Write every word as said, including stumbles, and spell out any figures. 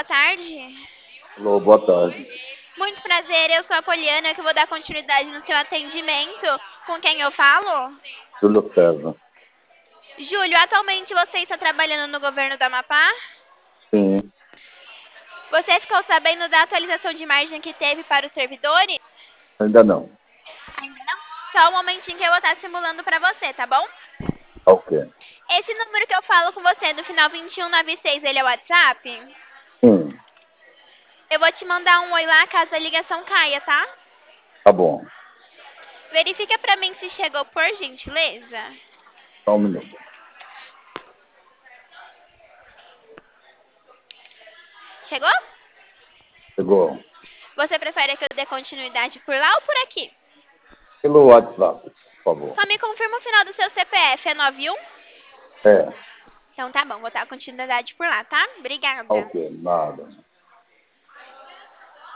boa tarde. Alô, boa tarde. Muito prazer, eu sou a Poliana, que vou dar continuidade no seu atendimento. Com quem eu falo? Júlio César. Júlio, atualmente você está trabalhando no governo do Amapá? Sim, Você ficou sabendo da atualização de imagem que teve para os servidores? ainda não. Ainda não? Só um momentinho que eu vou estar simulando para você, tá bom? Ok. Esse número que eu falo com você, no final vinte e um noventa e seis, ele é o WhatsApp? Sim, Eu vou te mandar um oi lá caso a ligação caia, tá? tá bom. Verifica pra mim se chegou, por gentileza. Só um minuto. Chegou? Chegou. Você prefere que eu dê continuidade por lá ou por aqui? Pelo WhatsApp, por favor. Só me confirma o final do seu C P F, é nove um? É, Então tá bom, vou dar continuidade por lá, tá? Obrigada. ok, nada.